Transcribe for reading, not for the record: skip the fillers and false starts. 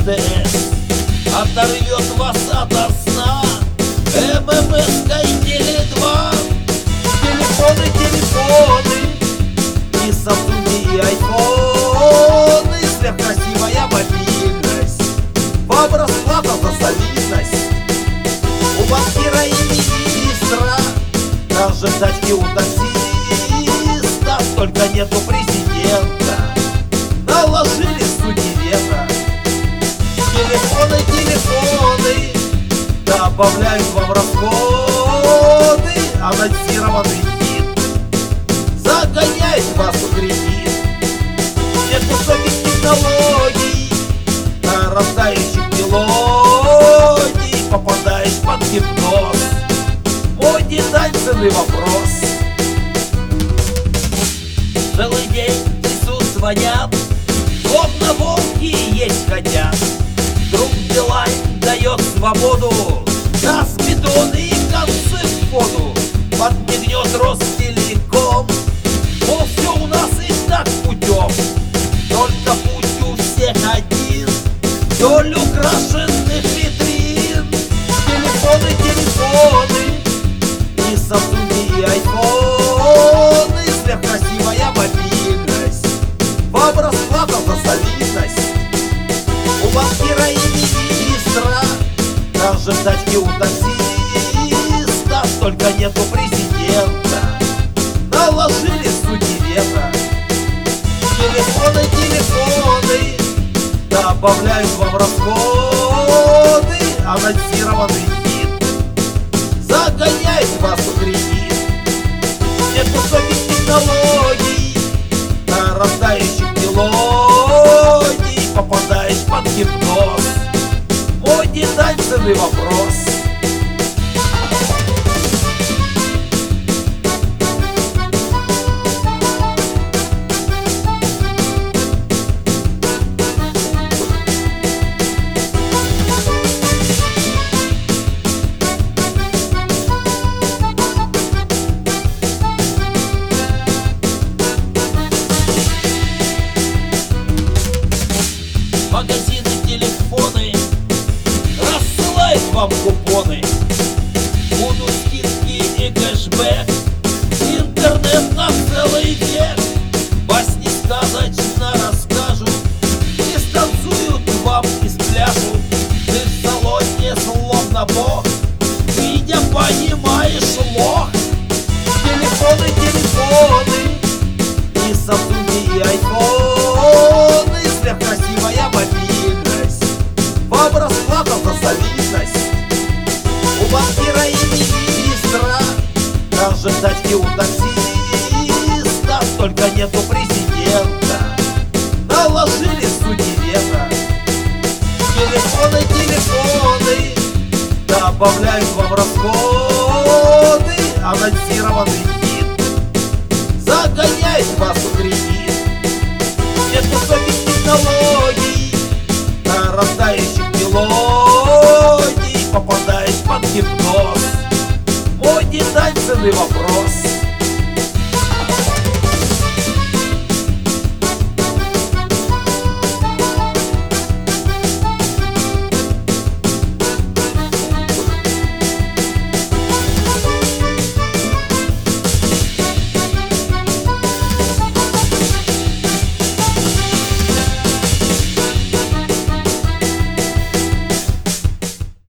МТС оторвет вас ото сна. ММС-кой Теле2. Телефоны и Samsung, и айфоны, сверхкрасивая мобильность, вам расплата за солидность. У банкира и министра, даже тачки у таксиста, только нету президента, наложили супервета. Телефоны добавляют вам расходы, анонсированный хит загоняет вас в кредит. Нет высоких технологий, нарастающих мелодий, попадаешь под гипноз. Мой танцевый вопрос. Целый день лесу звонят, словно волки есть хотят. Вдруг Билайн дает свободу, газ, бетон и концы в воду. Подмигнет Ростелеком, мол, все у нас и так путем. Только путь у всех один, вдоль украшенных витрин. Телефоны и Samsung, и айфоны, сверхкрасивая мобильность, вам расплата за солидность. У банкира и министра, даже тачки у таксиста, только нету президента, наложили супервета. Телефоны добавляют вам расходы, анонсированный хит загоняет вас в кредит. Нет высоких технологий, нарастающих мелодий, попадаешь под гипноз. Мой нетанцевый вопрос. Магазины, телефоны рассылают вам купоны, будут скидки и кэшбэк, интернет на целый век. Басни сказочно расскажут, и станцуют вам и спляшут. Ты в салоне словно бог, видя понимаешь лох. Телефоны и Samsung, и айфоны, сверхкрасивая мобильность, вам расплата за солидность. У банкира и министра, даже тачки у таксиста, только нету президента, наложили супервета. Телефоны добавляют